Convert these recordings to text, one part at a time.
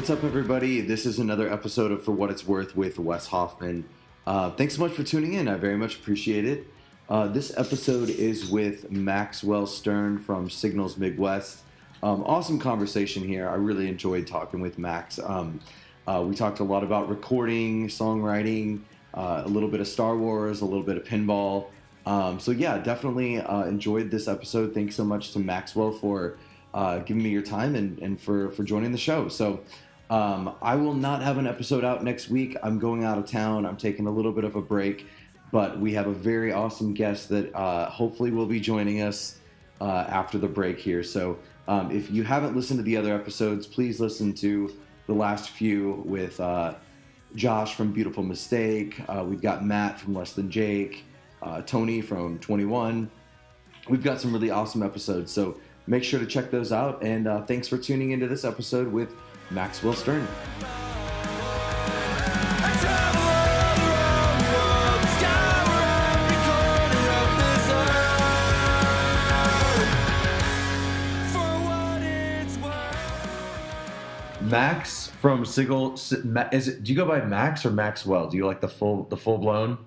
What's up, everybody? This is another episode of For What It's Worth with Wes Hoffman. Thanks so much for tuning in. I very much appreciate it. This episode is with Maxwell Stern from Signals Midwest. Awesome conversation here. I really enjoyed talking with Max. We talked a lot about recording, songwriting, a little bit of Star Wars, a little bit of pinball. So yeah, definitely enjoyed this episode. Thanks so much to Maxwell for giving me your time and for joining the show. So I will not have an episode out next week. I'm going out of town. I'm taking a little bit of a break, but we have a very awesome guest that hopefully will be joining us after the break here. So if you haven't listened to the other episodes, please listen to the last few with Josh from Beautiful Mistake. We've got Matt from Less Than Jake, Tony from 21. We've got some really awesome episodes, so make sure to check those out. And thanks for tuning into this episode with Maxwell Stern. Max from Signals. Do you go by Max or Maxwell? Do you like the full blown?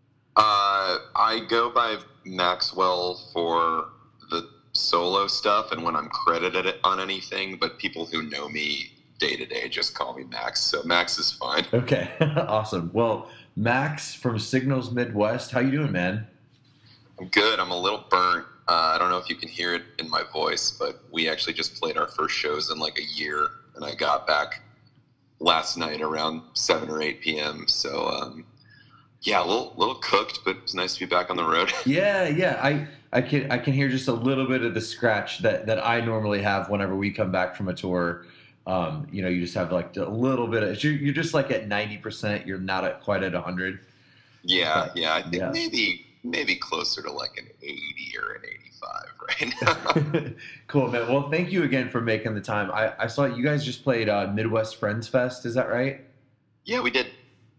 I go by Maxwell for the solo stuff and when I'm credited on anything, but people who know me day to day just call me Max, so Max is fine. Okay. Awesome. Well, Max from Signals Midwest, how you doing, man? I'm good. I'm a little burnt. I don't know if you can hear it in my voice, but we actually just played our first shows in like a year, and I got back last night around 7 or 8 p.m. So yeah, a little cooked, but it's nice to be back on the road. Yeah. I can hear just a little bit of the scratch that I normally have whenever we come back from a tour. You just have like a little bit of, you're just like at 90%. You're not quite at 100. Yeah. I think maybe closer to like an 80 or an 85 right now. Cool, man. Well, thank you again for making the time. I saw you guys just played Midwest Friends Fest. Is that right? Yeah, we did.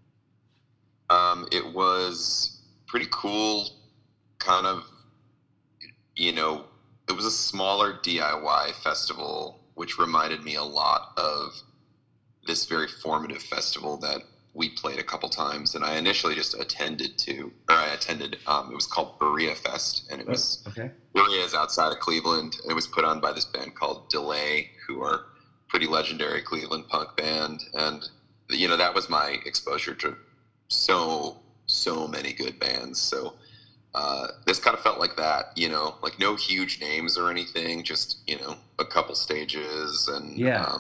It was pretty cool, kind of, it was a smaller DIY festival, which reminded me a lot of this very formative festival that we played a couple times. And I initially just attended, it was called Berea Fest, and it was, Berea is outside of Cleveland, and it was put on by this band called Delay, who are pretty legendary Cleveland punk band. And, that was my exposure to so many good bands. So this kind of felt like that, like no huge names or anything, just a couple stages. And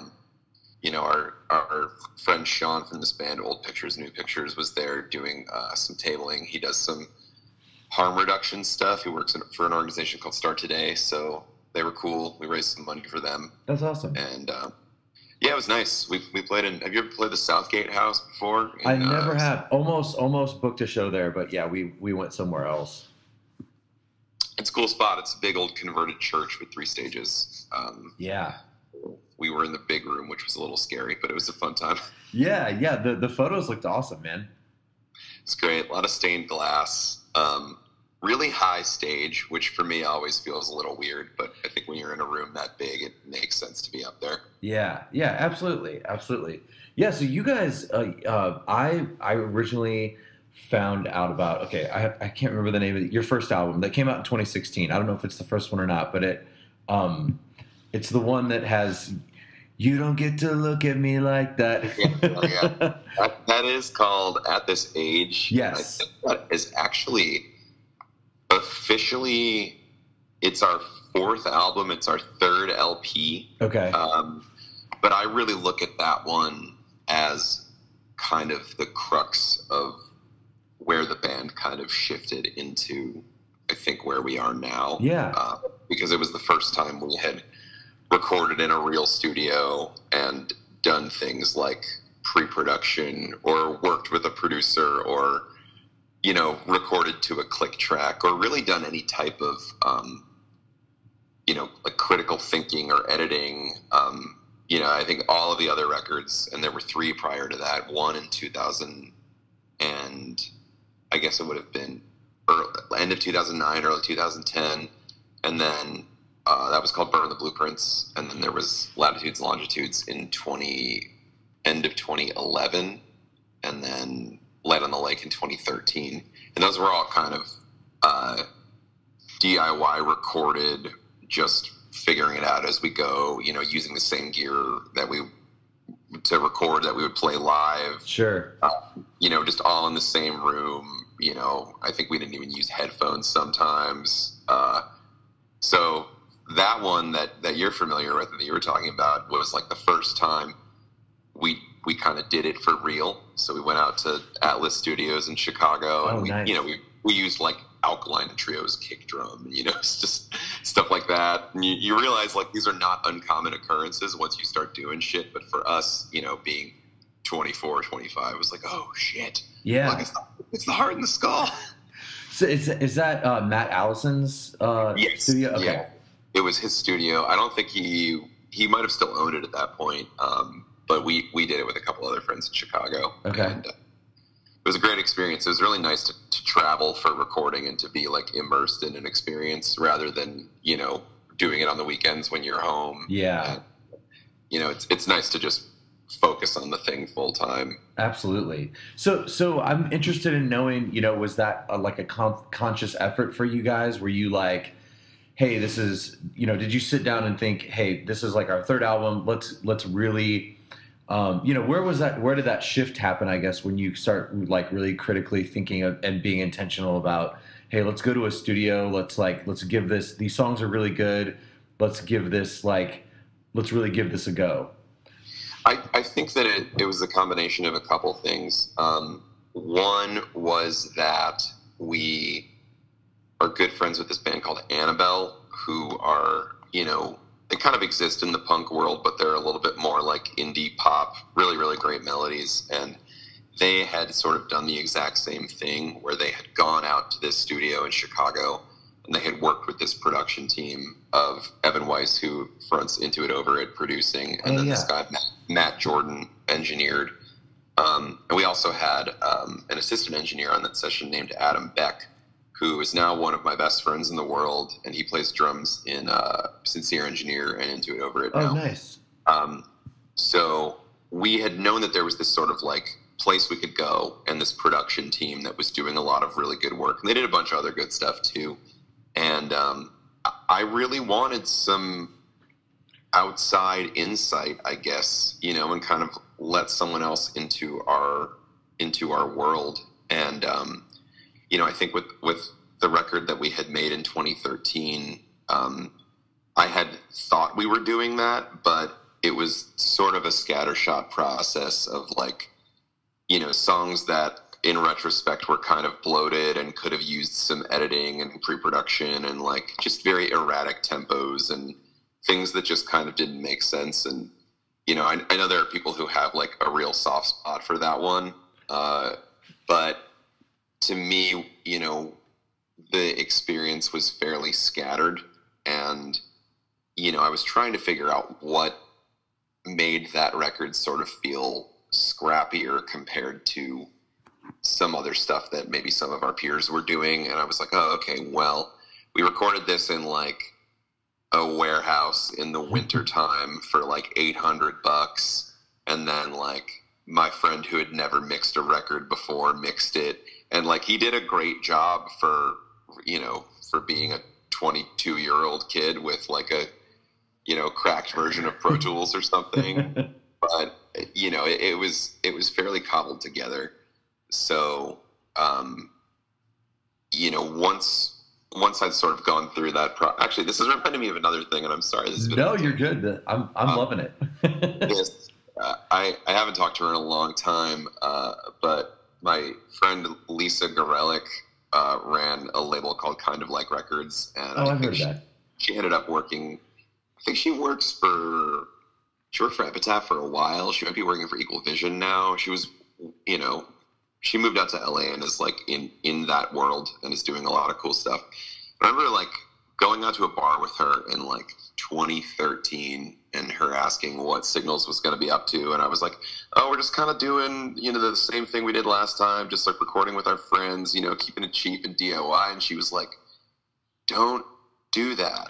our friend Sean from this band, Old Pictures New Pictures, was there doing some tabling. He does some harm reduction stuff. He works for an organization called Start Today, so they were cool. We raised some money for them. That's awesome. And yeah, it was nice. We played have you ever played the Southgate House before? I never have. Almost booked a show there, but yeah, we went somewhere else. It's a cool spot. It's a big old converted church with 3 stages. Yeah. We were in the big room, which was a little scary, but it was a fun time. Yeah. The photos looked awesome, man. It's great. A lot of stained glass. Really high stage, which for me always feels a little weird, but I think when you're in a room that big, it makes sense to be up there. Yeah, absolutely. Yeah, so you guys, I originally found out about, I can't remember the name of your first album that came out in 2016. I don't know if it's the first one or not, but it's the one that has, "You Don't Get to Look at Me Like That." Yeah. That is called At This Age. Yes. I think that is actually officially, it's our 4th album. It's our 3rd LP. Okay. But I really look at that one as kind of the crux of where the band kind of shifted into, I think, where we are now. Yeah. Because it was the first time we had recorded in a real studio and done things like pre-production or worked with a producer or recorded to a click track or really done any type of, like critical thinking or editing. I think all of the other records, and there were 3 prior to that, one in 2000, and I guess it would have been end of 2009, early 2010, and then that was called Burn the Blueprints, and then there was Latitudes, Longitudes in end of 2011, and then Light on the Lake in 2013. And those were all kind of DIY recorded, just figuring it out as we go, you know, using the same gear that we would play live. Sure. You know, just all in the same room. You know, I think we didn't even use headphones sometimes. So that one that you're familiar with, that you were talking about, was like the first time we kind of did it for real. So we went out to Atlas Studios in Chicago, and nice. You know, we used like Alkaline Trio's kick drum, you know, it's just stuff like that. And you realize like these are not uncommon occurrences once you start doing shit. But for us, you know, being 24, 25, it was like, oh shit. Yeah. Like, it's the Heart in the Skull. So is that Matt Allison's yes. studio? Okay. Yeah. It was his studio. I don't think he might have still owned it at that point. But we did it with a couple other friends in Chicago. Okay. And it was a great experience. It was really nice to travel for recording and to be like immersed in an experience rather than, you know, doing it on the weekends when you're home. Yeah. And, you know, it's nice to just focus on the thing full time. Absolutely. So I'm interested in knowing, you know, was that like a conscious effort for you guys? Were you like, hey, this is, you know, did you sit down and think, hey, this is like our third album. Let's really, you know, where did that shift happen, I guess, when you start like really critically thinking of and being intentional about, hey, let's go to a studio. Let's give this, these songs are really good. Let's really give this a go. I think that it was a combination of a couple things. One was that we are good friends with this band called Annabelle, who are, you know, they kind of exist in the punk world, but they're a little bit more like indie pop, really, really great melodies. And they had sort of done the exact same thing, where they had gone out to this studio in Chicago and they had worked with this production team of Evan Weiss, who fronts Into It Over It producing, and then this guy, Matt Jordan, engineered. And we also had an assistant engineer on that session named Adam Beck, who is now one of my best friends in the world, and he plays drums in Sincere Engineer and Into It Over It now. Oh, nice. So we had known that there was this sort of like place we could go, and this production team that was doing a lot of really good work. And they did a bunch of other good stuff too. And I really wanted some outside insight, I guess, you know, and kind of let someone else into our world. And you know, I think with the record that we had made in 2013, I had thought we were doing that, but it was sort of a scattershot process of like, you know, songs that in retrospect were kind of bloated and could have used some editing and pre-production, and like just very erratic tempos and things that just kind of didn't make sense. And, you know, I know there are people who have like a real soft spot for that one. But to me, you know, the experience was fairly scattered, and, you know, I was trying to figure out what made that record sort of feel scrappier compared to some other stuff that maybe some of our peers were doing. And I was like, oh, okay, well, we recorded this in like a warehouse in the winter time for like $800. And then like my friend who had never mixed a record before mixed it. And like, he did a great job for, you know, for being a 22-year-old kid with like a, you know, cracked version of Pro Tools or something. But, you know, it was fairly cobbled together. So, you know, once I'd sort of gone through that, actually, this is reminding me of another thing, and I'm sorry. This has been no, you're good. I'm loving it. Yes, I haven't talked to her in a long time, but my friend Lisa Gorelick ran a label called Kind of Like Records, and I've heard that. She ended up working. I think she worked for Epitaph for a while. She might be working for Equal Vision now. She was, you know, she moved out to LA and is like in that world and is doing a lot of cool stuff. I remember like going out to a bar with her in like 2013 and her asking what Signals was going to be up to. And I was like, oh, we're just kind of doing, you know, the same thing we did last time, just like recording with our friends, you know, keeping it cheap and DIY. And she was like, don't do that.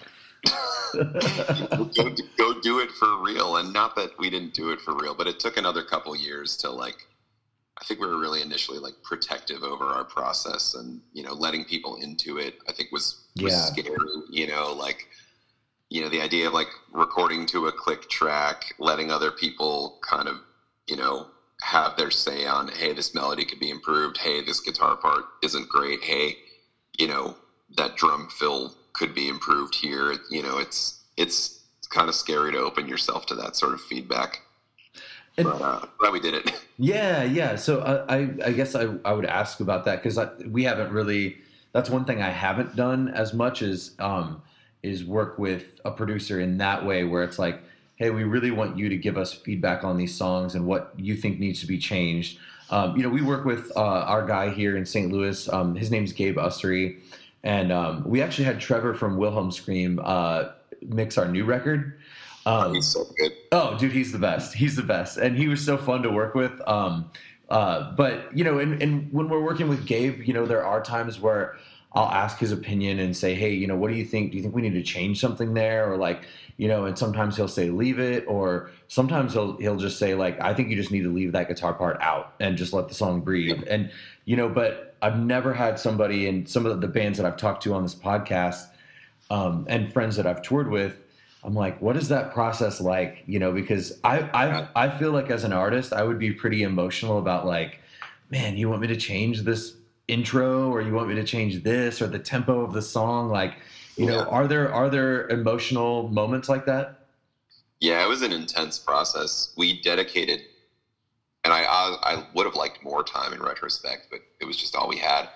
Go do it for real. And not that we didn't do it for real, but it took another couple years to like, I think we were really initially like protective over our process, and, letting people into it, I think was scary, like, the idea of like recording to a click track, letting other people kind of, have their say on, hey, this melody could be improved. Hey, this guitar part isn't great. Hey, that drum fill could be improved here. It's kind of scary to open yourself to that sort of feedback. But we did it. Yeah. So I guess I would ask about that, because we haven't really. That's one thing I haven't done as much is work with a producer in that way, where it's like, hey, we really want you to give us feedback on these songs and what you think needs to be changed. We work with our guy here in St. Louis. His name's Gabe Ussery, and we actually had Trevor from Wilhelm Scream mix our new record. He's so good. Oh, dude, he's the best. He's the best, and he was so fun to work with. But and when we're working with Gabe, there are times where I'll ask his opinion and say, hey, what do you think? Do you think we need to change something there? Or like, and sometimes he'll say, leave it. Or sometimes he'll just say, like, I think you just need to leave that guitar part out and just let the song breathe. And, but I've never had somebody in some of the bands that I've talked to on this podcast and friends that I've toured with, I'm like, what is that process like? Because I feel like as an artist, I would be pretty emotional about like, man, you want me to change this intro, or you want me to change this, or the tempo of the song? Like, are there emotional moments like that? Yeah, it was an intense process. We dedicated, and I would have liked more time in retrospect, but it was just all we had.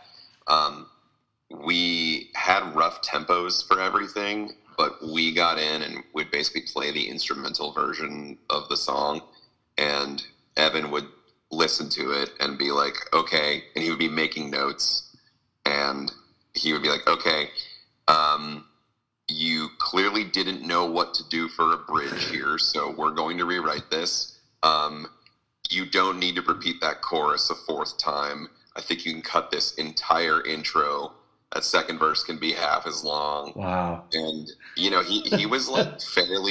We had rough tempos for everything, but we got in and would basically play the instrumental version of the song, and Evan would listen to it and be like, okay, and he would be making notes, and he would be like, okay, you clearly didn't know what to do for a bridge here, so we're going to rewrite this. You don't need to repeat that chorus a fourth time. I think you can cut this entire intro. That second verse can be half as long. Wow. And he was like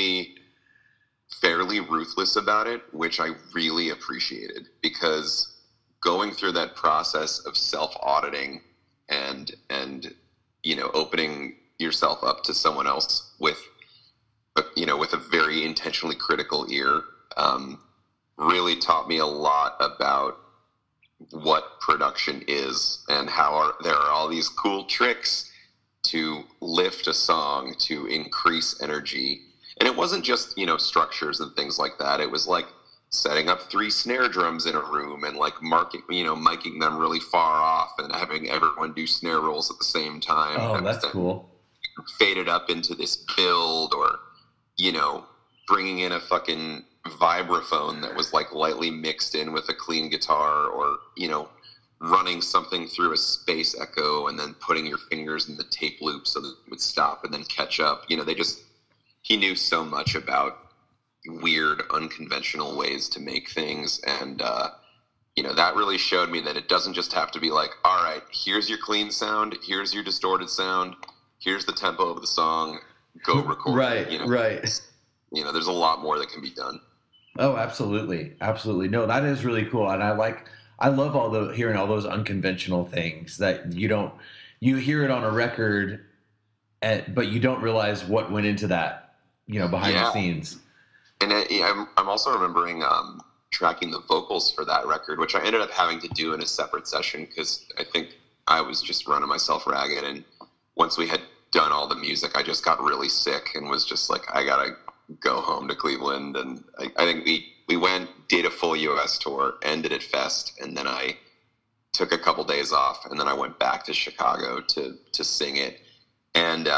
fairly ruthless about it, which I really appreciated, because going through that process of self-auditing and opening yourself up to someone else with a very intentionally critical ear, really taught me a lot about what production is and how there are all these cool tricks to lift a song, to increase energy. And it wasn't just, structures and things like that. It was like setting up 3 snare drums in a room and like miking them really far off and having everyone do snare rolls at the same time. Oh, that's cool. Faded up into this build, or, bringing in a fucking vibraphone that was like lightly mixed in with a clean guitar, or, running something through a space echo and then putting your fingers in the tape loop so that it would stop and then catch up. He knew so much about weird, unconventional ways to make things. And, that really showed me that it doesn't just have to be like, all right, here's your clean sound, here's your distorted sound, here's the tempo of the song, go record. Right, right. There's a lot more that can be done. Oh, absolutely. Absolutely. No, that is really cool. And I love hearing all those unconventional things that you hear it on a record, but you don't realize what went into that, behind the scenes. And I'm also remembering tracking the vocals for that record, which I ended up having to do in a separate session, because I think I was just running myself ragged. And once we had done all the music, I just got really sick and was just like, I gotta go home to Cleveland. And I think we went, did a full US tour, ended at Fest, and then I took a couple days off, and then I went back to Chicago to sing it. And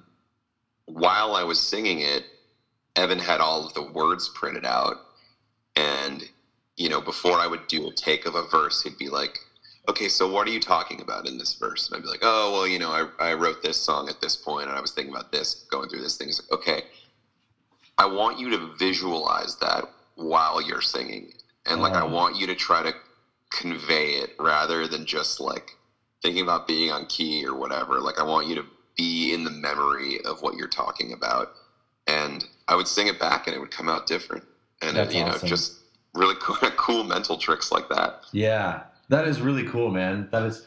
while I was singing it, Evan had all of the words printed out, and before I would do a take of a verse, he'd be like, okay, so what are you talking about in this verse? And I'd be like, oh, well, I wrote this song at this point, and I was thinking about this, going through this thing. He's like, okay, I want you to visualize that while you're singing. And I want you to try to convey it rather than just like thinking about being on key or whatever. Like, I want you to be in the memory of what you're talking about, and I would sing it back and it would come out different. And That's awesome. Just really cool mental tricks like that. Yeah, that is really cool, man. That is,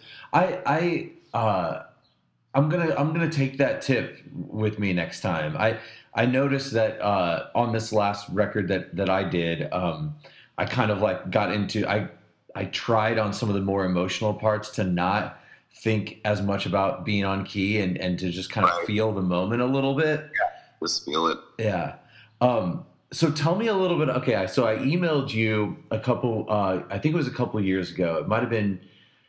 I'm gonna take that tip with me next time. I noticed that on this last record that I did, I kind of like got into I tried on some of the more emotional parts to not think as much about being on key and to just kind of feel the moment a little bit. Yeah, just feel it. Yeah. So tell me a little bit. Okay, so I emailed you a couple. I think it was a couple of years ago. It might have been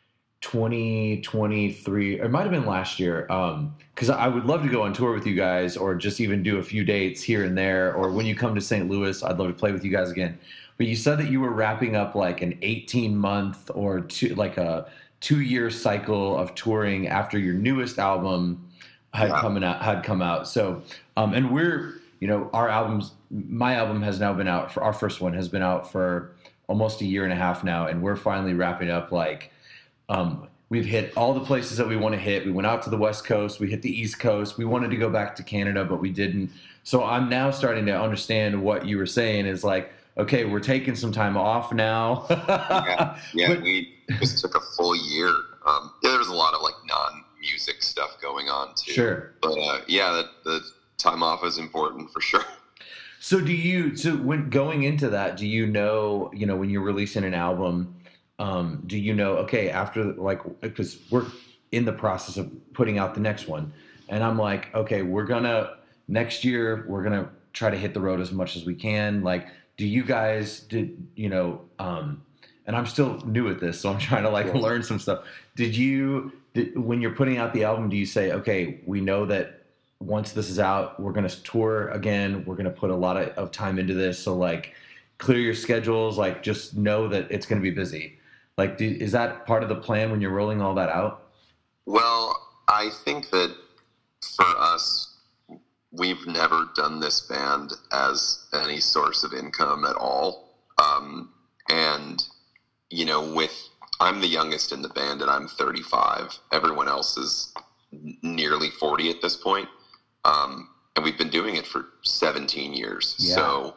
2023, or it might have been last year. Because I would love to go on tour with you guys, or just even do a few dates here and there. Or when you come to St. Louis, I'd love to play with you guys again. But you said that you were wrapping up like an 18-month or a 2-year cycle of touring after your newest album had come out. So, and we're, my album has now been out for, our first one has been out for almost a year and a half now, and we're finally wrapping up. Like, we've hit all the places that we want to hit. We went out to the West Coast, we hit the East Coast. We wanted to go back to Canada, but we didn't. So I'm now starting to understand what you were saying is like, okay, we're taking some time off now. We just took a full year. There was a lot of like non-music stuff going on too. Sure. But the time off is important for sure. So when going into that, do you know, when you're releasing an album, do you know, okay, after because we're in the process of putting out the next one, and I'm like, okay, next year, we're going to try to hit the road as much as we can. Like, do you guys, and I'm still new at this, so I'm trying to learn some stuff. When you're putting out the album, do you say, okay, we know that once this is out, we're going to tour again, we're going to put a lot of time into this, so like clear your schedules, like just know that it's going to be busy. Like, is that part of the plan when you're rolling all that out? Well, I think that for us, we've never done this band as any source of income at all. And, I'm the youngest in the band and I'm 35. Everyone else is nearly 40 at this point. And we've been doing it for 17 years. Yeah. So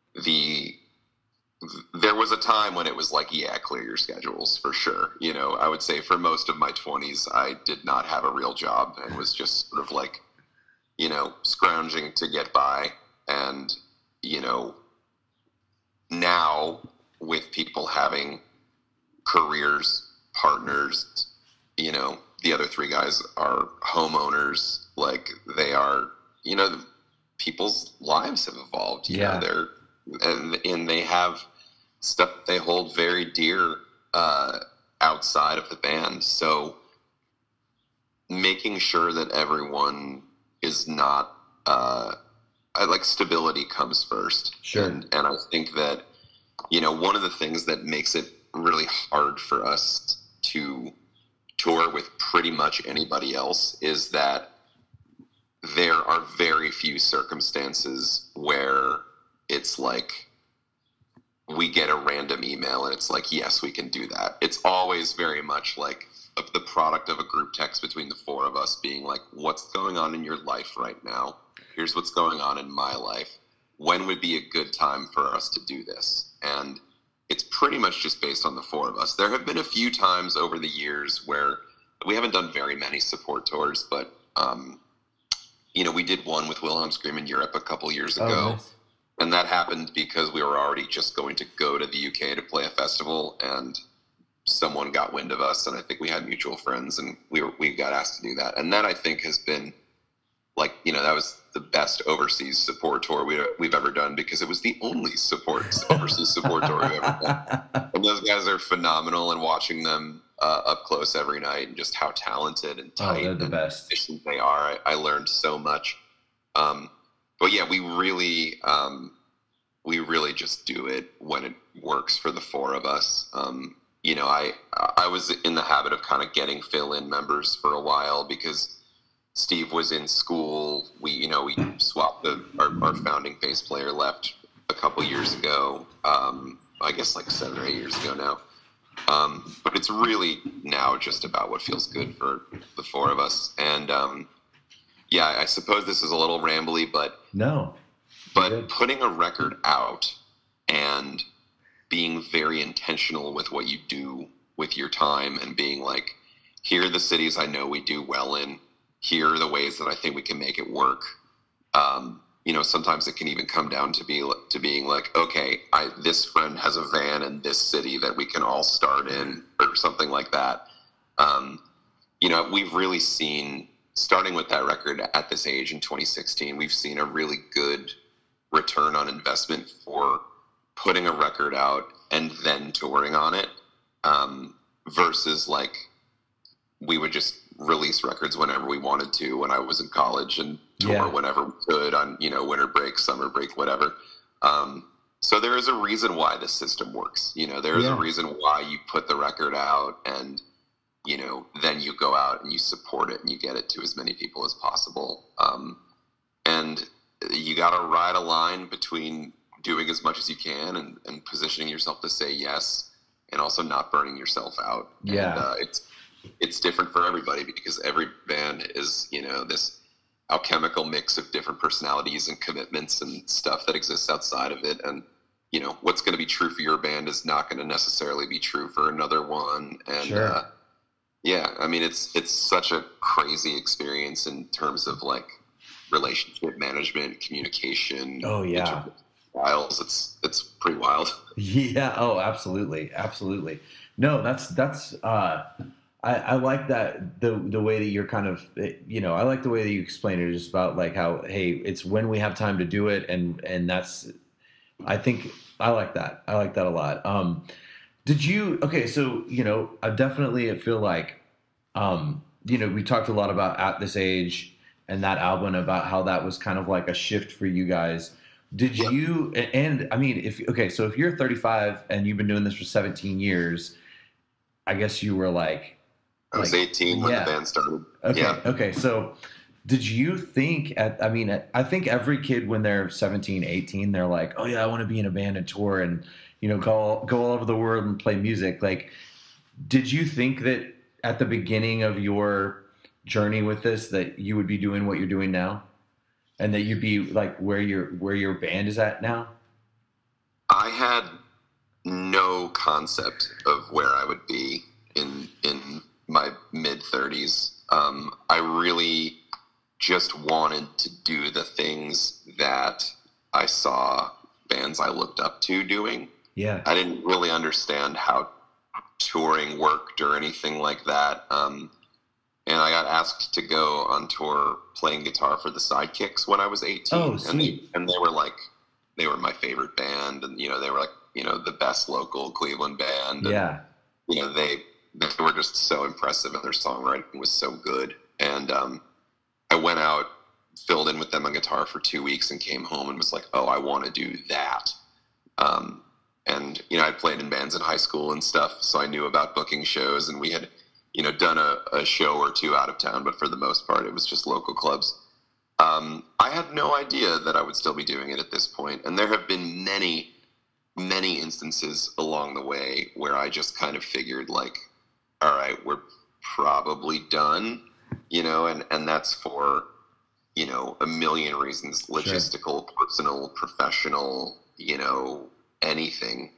there was a time when it was like, clear your schedules for sure. I would say for most of my 20s, I did not have a real job and was just sort of like, scrounging to get by. And, now with people having careers, partners, the other 3 guys are homeowners, like they are, people's lives have evolved, and they have stuff they hold very dear, outside of the band. So making sure that everyone is not, stability comes first. Sure. And I think that, one of the things that makes it really hard for us to tour with pretty much anybody else is that there are very few circumstances where it's like we get a random email and it's like, yes, we can do that. It's always very much like the product of a group text between the 4 of us being like, what's going on in your life right now? Here's what's going on in my life. When would be a good time for us to do this? And it's pretty much just based on the 4 of us. There have been a few times over the years where we haven't done very many support tours, but, we did one with Wilhelm Scream in Europe a couple years ago. Nice. And that happened because we were already just going to go to the UK to play a festival, and someone got wind of us, and I think we had mutual friends, and we got asked to do that. And that, I think, has been that was the best overseas support tour we've ever done, because it was the only overseas support tour we've ever done. And those guys are phenomenal, and watching them up close every night, and just how talented and tight they're the and best. efficient they are. I learned so much. But yeah, we really just do it when it works for the 4 of us. I was in the habit of kind of getting fill-in members for a while because Steve was in school. We swapped our founding bass player left a couple years ago. I guess like 7 or 8 years ago now. But it's really now just about what feels good for the 4 of us. And yeah, I suppose this is a little rambly, but No. but putting a record out and being very intentional with what you do with your time and being like, here are the cities I know we do well in. Here are the ways that I think we can make it work. You know, sometimes it can even come down to being like, okay, this friend has a van in this city that we can all start in, or something like that. You know, we've really seen, starting with that record at this age in 2016, we've seen a really good return on investment for putting a record out and then touring on it, versus like we would just release records whenever we wanted to when I was in college and tour whenever we could on, you know, winter break, summer break, whatever. So there is a reason why this system works. You know, there is a reason why you put the record out and, you know, then you go out and you support it and you get it to as many people as possible. And you got to ride a line between doing as much as you can and positioning yourself to say yes, and also not burning yourself out. Yeah. And it's different for everybody because every band is, you know, this alchemical mix of different personalities and commitments and stuff that exists outside of it. And, you know, what's going to be true for your band is not going to necessarily be true for another one. And, yeah, I mean, it's such a crazy experience in terms of like relationship management, communication. Oh yeah. Styles. It's pretty wild. Yeah. Oh, absolutely. Absolutely. No, that's I like that the way that you're kind of, you know, I like the way that you explain it, just about like how, hey, it's when we have time to do it. And that's, I think I like that. I like that a lot. Okay. So, you know, I definitely feel like, you know, we talked a lot about At This Age and that album, about how that was kind of like a shift for you guys. Did you, and I mean, so if you're 35 and you've been doing this for 17 years, I guess you were like, I was 18 when the band started. Okay. Yeah. Okay. So did you think I think every kid when they're 17, 18, they're like, oh yeah, I want to be in a band and tour and, you know, go all over the world and play music. Like, did you think that at the beginning of your journey with this, that you would be doing what you're doing now and that you'd be like where your band is at now? I had no concept of where I would be in my mid 30s. I really just wanted to do the things that I saw bands I looked up to doing. Yeah. I didn't really understand how touring worked or anything like that. And I got asked to go on tour playing guitar for the Sidekicks when I was 18. Oh, sweet. And they were my favorite band. And, you know, they were like, you know, the best local Cleveland band. And, Yeah. you know, they were just so impressive and their songwriting was so good. And I went out, filled in with them on guitar for 2 weeks and came home and was like, oh, I want to do that. And, you know, I'd played in bands in high school and stuff, so I knew about booking shows, and we had, you know, done a show or two out of town, but for the most part, it was just local clubs. I had no idea that I would still be doing it at this point, and there have been many, many instances along the way where I just kind of figured, like, all right, we're probably done, you know, and that's for, you know, a million reasons, logistical, personal, professional, you know, anything.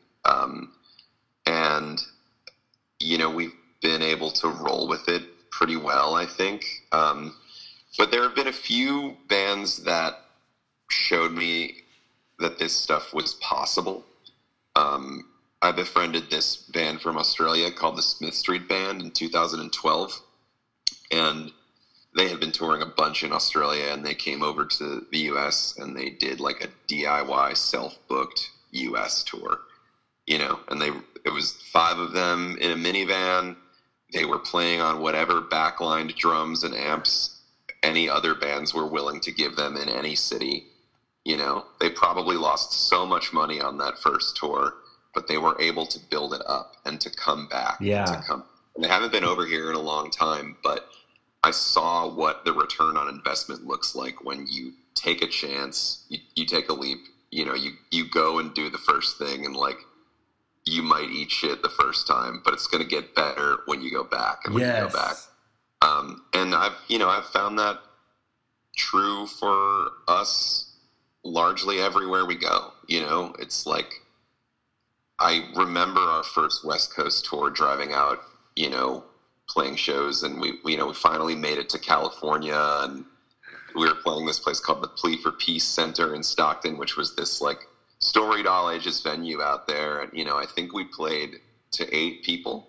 And, you know, we've been able to roll with it pretty well, I think. But there have been a few bands that showed me that this stuff was possible. I befriended this band from Australia called the Smith Street Band in 2012. And they had been touring a bunch in Australia, and they came over to the US and they did like a DIY self-booked US tour, you know, and it was 5 of them in a minivan. They were playing on whatever backlined drums and amps any other bands were willing to give them in any city. You know, they probably lost so much money on that first tour, but they were able to build it up and to come back. Yeah. And they haven't been over here in a long time, but I saw what the return on investment looks like when you take a chance, you take a leap, you know, you go and do the first thing, and like, you might eat shit the first time, but it's going to get better when you go back and when you go back. And I've found that true for us largely everywhere we go. It's like, I remember our first West Coast tour, driving out, playing shows, and we finally made it to California, and we were playing this place called the Plea for Peace Center in Stockton, which was this like storied all ages venue out there. And, I think we played to 8 people.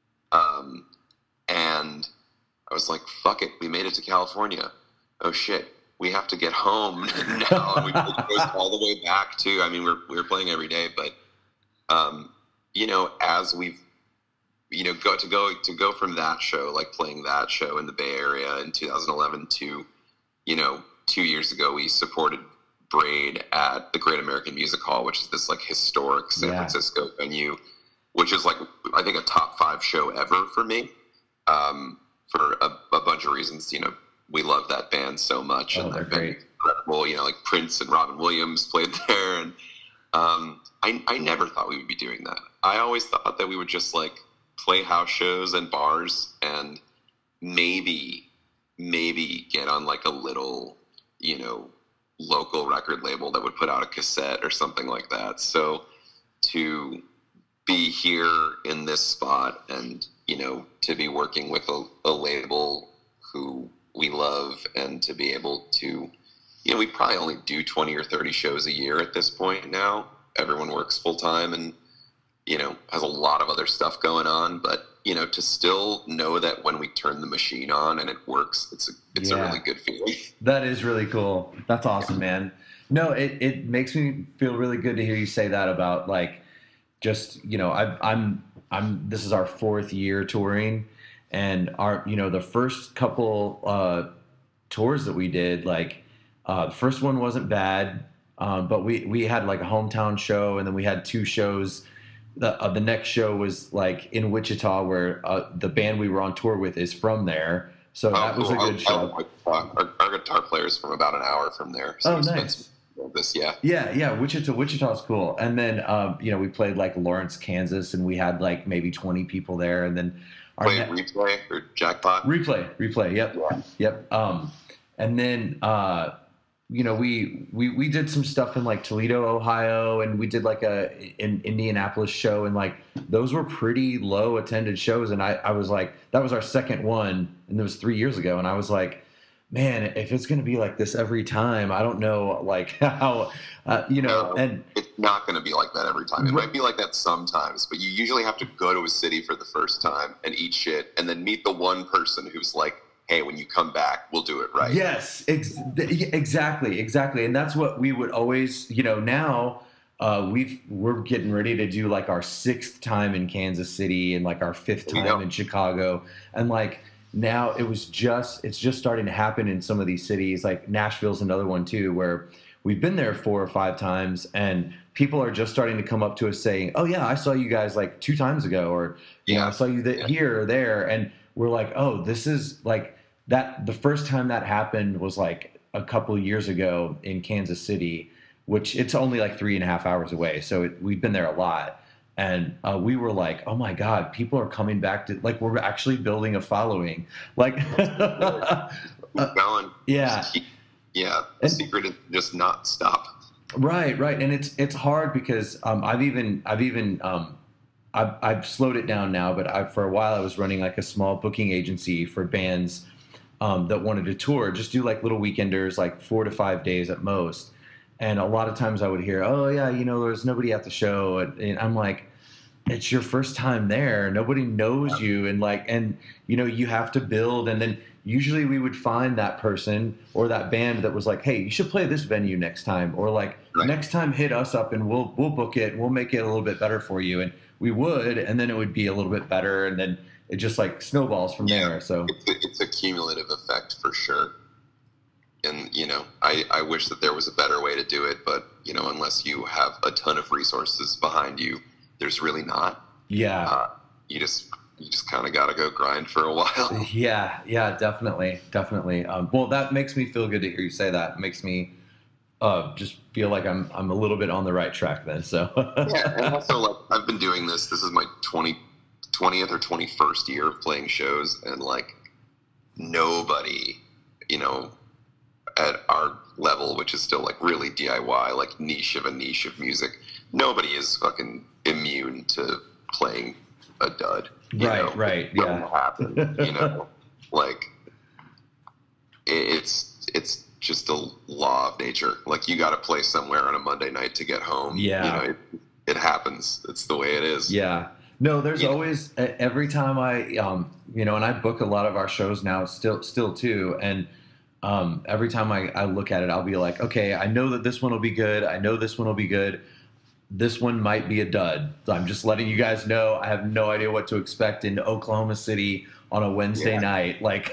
And I was like, fuck it. We made it to California. Oh shit. We have to get home now. And we played all the way back too. I mean, we were playing every day, but, as we've, go from that show, like playing that show in the Bay Area in 2011 to, 2 years ago, we supported Braid at the Great American Music Hall, which is this like historic San Francisco venue, which is like, I think, a top 5 show ever for me, for a bunch of reasons. We love that band so much, and they're great. Incredible. Like Prince and Robin Williams played there, and I never thought we would be doing that. I always thought that we would just like play house shows and bars, and maybe get on like a little, local record label that would put out a cassette or something like that. So to be here in this spot and, to be working with a label who we love, and to be able to, we probably only do 20 or 30 shows a year at this point now. Everyone works full time and, has a lot of other stuff going on, but, to still know that when we turn the machine on and it works, it's a really good feeling. That is really cool. That's awesome, man. No, it makes me feel really good to hear you say that about like, just, I'm this is our 4th year touring, and our, the first couple tours that we did, like, the first one wasn't bad, but we had like a hometown show, and then we had 2 shows. The next show was like in Wichita, where the band we were on tour with is from there. So that was a good show. Our guitar player is from about an hour from there. So nice. Yeah. Wichita is cool. And then, we played like Lawrence, Kansas, and we had like maybe 20 people there. And then Replay or Jackpot? Replay. Yep. Yeah. Yep. And then, we did some stuff in like Toledo, Ohio, and we did like an Indianapolis show, and like those were pretty low attended shows. And I was like, that was our second one, and it was 3 years ago. And I was like, man, if it's going to be like this every time, I don't know, like how, and it's not going to be like that every time. It might be like that sometimes, but you usually have to go to a city for the first time and eat shit, and then meet the one person who's like, hey, when you come back, we'll do it right. Yes, exactly. And that's what we would always, now we're getting ready to do like our 6th time in Kansas City and like our 5th time in Chicago. And like now it's just starting to happen in some of these cities. Like Nashville's another one too, where we've been there 4 or 5 times, and people are just starting to come up to us saying, oh yeah, I saw you guys like 2 times ago, or I saw you here or there. And we're like, oh, this is like that. The first time that happened was like a couple of years ago in Kansas City, which it's only like 3.5 hours away. So we've been there a lot. And we were like, oh my God, people are coming back to, like, we're actually building a following. Like, keep going. Yeah. The secret is just not stop. Right. And it's hard because I've slowed it down now, but for a while I was running like a small booking agency for bands that wanted to tour, just do like little weekenders, like 4 to 5 days at most. And a lot of times I would hear, oh yeah, there's nobody at the show. And I'm like, it's your first time there. Nobody knows you. And you have to build. And then usually we would find that person or that band that was like, hey, you should play this venue next time. Or like next time hit us up and we'll book it. We'll make it a little bit better for you. And we would, and then it would be a little bit better. And then it just like snowballs from there. So it's a cumulative effect for sure. And, I wish that there was a better way to do it, but, unless you have a ton of resources behind you, there's really not. Yeah. You just kind of got to go grind for a while. Yeah, definitely. Well, that makes me feel good to hear you say that. It makes me just feel like I'm a little bit on the right track then. So yeah, and also like I've been doing this. This is my 20th or 21st year of playing shows, and like nobody, level, which is still like really DIY, like niche of a niche of music, nobody is fucking immune to playing a dud. Right. Yeah. Happen, like it's just a law of nature. Like you got to play somewhere on a Monday night to get home. Yeah. It happens. It's the way it is. Yeah. No, there's always every time I, and I book a lot of our shows now still too. And every time I look at it, I'll be like, okay, I know that this one will be good. I know this one will be good. This one might be a dud. So I'm just letting you guys know. I have no idea what to expect in Oklahoma City on a Wednesday night. Like,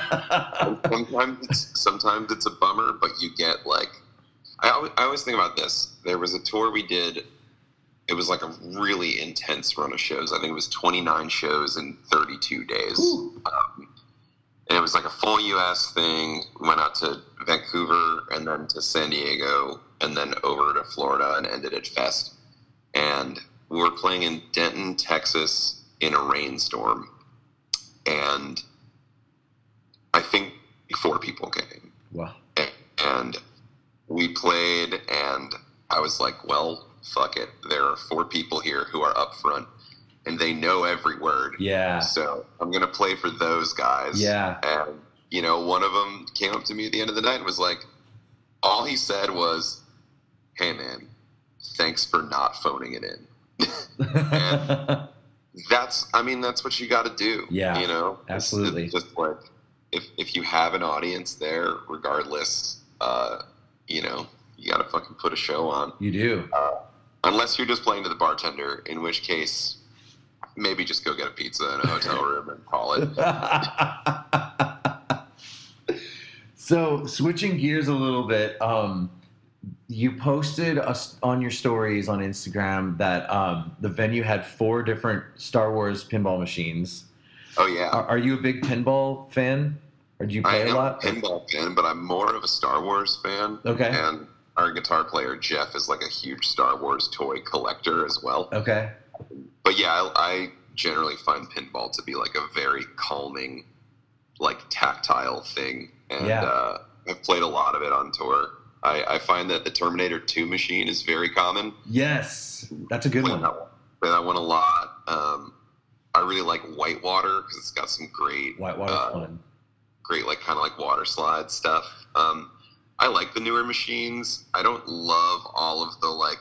sometimes it's a bummer, but you get like, I always think about this. There was a tour we did. It was like a really intense run of shows. I think it was 29 shows in 32 days. And it was like a full U.S. thing. We went out to Vancouver and then to San Diego and then over to Florida and ended at Fest. And we were playing in Denton, Texas in a rainstorm. And I think 4 people came. Wow. And we played and I was like, well, fuck it. There are 4 people here who are up front and they know every word. Yeah. So I'm going to play for those guys. Yeah. And, one of them came up to me at the end of the night and was like, all he said was, hey man, thanks for not phoning it in. And that's what you got to do. Yeah. Absolutely. It's just like, if you have an audience there, regardless, you got to fucking put a show on. You do. Unless you're just playing to the bartender, in which case, maybe just go get a pizza in a hotel room and call it. So, switching gears a little bit, you posted on your stories on Instagram that the venue had 4 different Star Wars pinball machines. Oh, yeah. Are you a big pinball fan? Or do you play a lot? I am a pinball fan, but I'm more of a Star Wars fan. Okay. And our guitar player, Jeff, is like a huge Star Wars toy collector as well. Okay. But yeah, I generally find pinball to be like a very calming, like tactile thing. And I've played a lot of it on tour. I find that the Terminator 2 machine is very common. Yes. That's a good one. Play that one a lot. I really like Whitewater because it's got some great... Whitewater's fun. Great, like kind of like water slide stuff. I like the newer machines. I don't love all of the like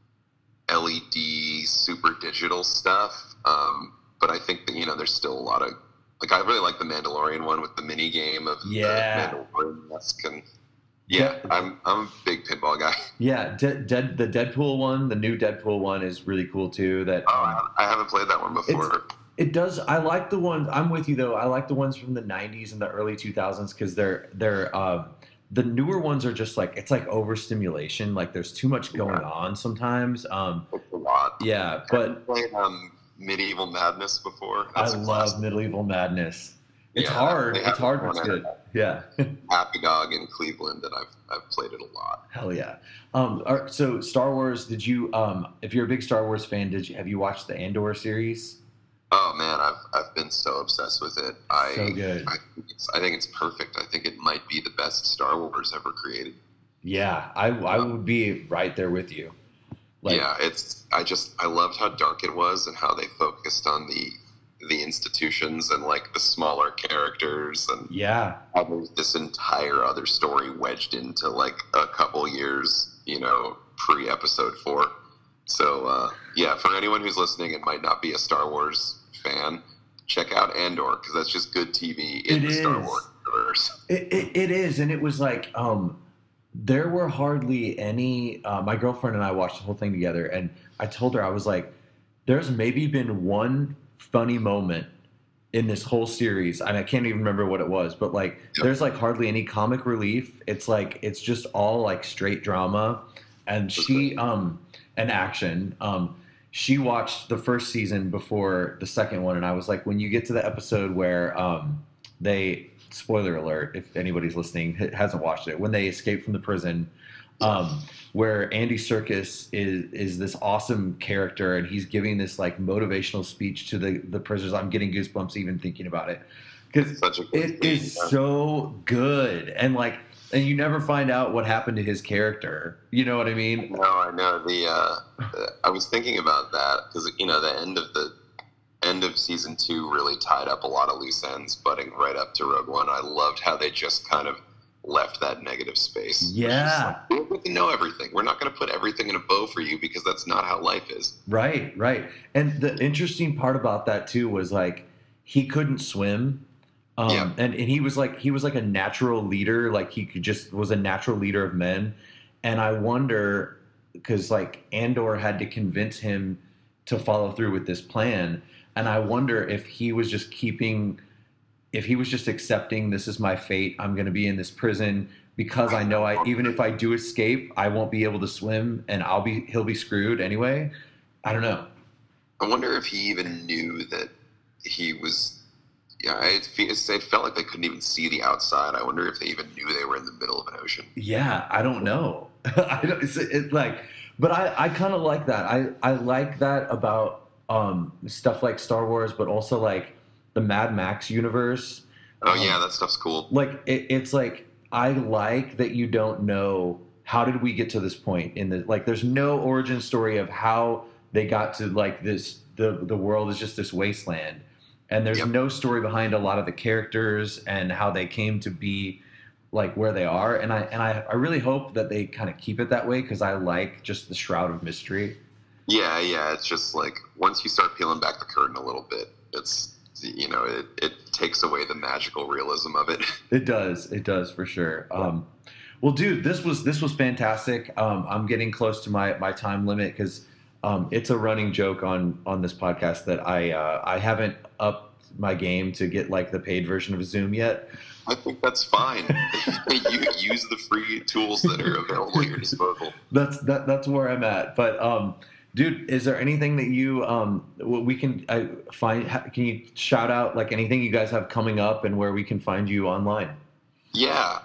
LED super digital stuff. But I think that, there's still a lot of, like, I really like the Mandalorian one with the mini game of the Mandalorian-esque. And I'm a big pinball guy. Yeah. The Deadpool one, the new Deadpool one is really cool too. I haven't played that one before. It does. I like the ones. I'm with you though. I like the ones from the 90s and the early 2000s because they're the newer ones are just like, it's like overstimulation. Like there's too much going on sometimes. It's a lot. Yeah, but have you played Medieval Madness before? I love Medieval Madness. It's hard. It's hard, but it's good. Yeah. Happy Dog in Cleveland, and I've played it a lot. Hell yeah. So Star Wars, did you if you're a big Star Wars fan, have you watched the Andor series? Oh man, I've been so obsessed with it. So good. I think it's perfect. I think it might be the best Star Wars ever created. Yeah, I would be right there with you. I loved how dark it was and how they focused on the institutions and like the smaller characters and how there's this entire other story wedged into like a couple years, pre episode 4. So for anyone who's listening and might not be a Star Wars fan, check out Andor because that's just good TV in the Star Wars universe. It is, and it was like there were hardly any. My girlfriend and I watched the whole thing together, and I told her I was like, "There's maybe been one funny moment in this whole series, and I can't even remember what it was, but like, there's like hardly any comic relief. It's like it's just all like straight drama, and and action." She watched the first season before the second one, and I was like, when you get to the episode where they, spoiler alert, if anybody's listening hasn't watched it, when they escape from the prison, where Andy Serkis is this awesome character, and he's giving this like motivational speech to the prisoners. I'm getting goosebumps even thinking about it because it is so good, and like and you never find out what happened to his character. You know what I mean? No, I know. I was thinking about that because the end of season 2 really tied up a lot of loose ends, butting right up to Rogue One. I loved how they just kind of left that negative space. Yeah, we know everything. We're not going to put everything in a bow for you because that's not how life is. Right. And the interesting part about that too was like he couldn't swim. And he was like a natural leader, like was a natural leader of men. And I wonder, because like Andor had to convince him to follow through with this plan, and I wonder if he was just accepting, this is my fate, I'm going to be in this prison because I know even if I do escape, I won't be able to swim and he'll be screwed anyway. I don't know. I wonder if he even knew that he was. Yeah, it felt like they couldn't even see the outside. I wonder if they even knew they were in the middle of an ocean. Yeah, I don't know. But I kind of like that. I like that about stuff like Star Wars, but also like the Mad Max universe. Oh yeah, that stuff's cool. Like it's like I like that you don't know how did we get to this point in the like. There's no origin story of how they got to like this. The world is just this wasteland. And there's no story behind a lot of the characters and how they came to be like where they are. And I really hope that they kind of keep it that way because I like just the shroud of mystery. Yeah. It's just like once you start peeling back the curtain a little bit, it's it takes away the magical realism of it. It does for sure. Well, dude, this was fantastic. I'm getting close to my time limit because it's a running joke on this podcast that I haven't upped my game to get like the paid version of Zoom yet. I think that's fine. You use the free tools that are available at your disposal. That's where I'm at. But dude, is there anything that you we can find? Can you shout out like anything you guys have coming up and where we can find you online? Yeah.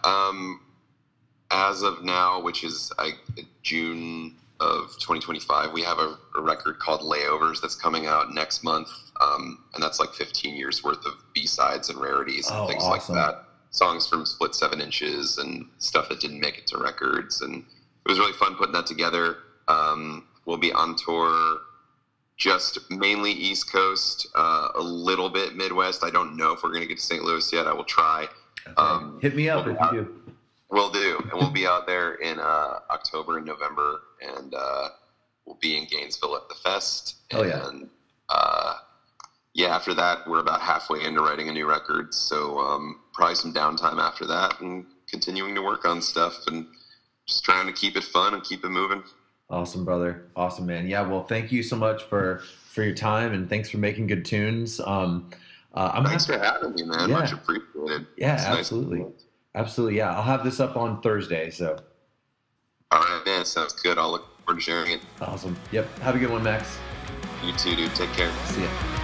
As of now, which is June of 2025, we have a record called Layovers that's coming out next month, and that's like 15 years worth of B-sides and rarities and things awesome. like that. Songs from Split 7 Inches and stuff that didn't make it to records, and it was really fun putting that together. We'll be on tour just mainly East Coast, a little bit Midwest. I don't know if we're going to get to St. Louis yet. I will try. Okay. Hit me up if you do. Will do. And we'll be out there in October and November, and we'll be in Gainesville at the Fest. And after that, we're about halfway into writing a new record. So probably some downtime after that and continuing to work on stuff and just trying to keep it fun and keep it moving. Awesome, brother. Awesome, man. Yeah, well, thank you so much for your time, and thanks for making good tunes. Thanks for having me, man. Yeah. Much appreciated. Yeah, it's absolutely. Nice. Absolutely, yeah. I'll have this up on Thursday, so. All right, man. Sounds good. I'll look forward to sharing it. Awesome. Yep. Have a good one, Max. You too, dude. Take care. See ya.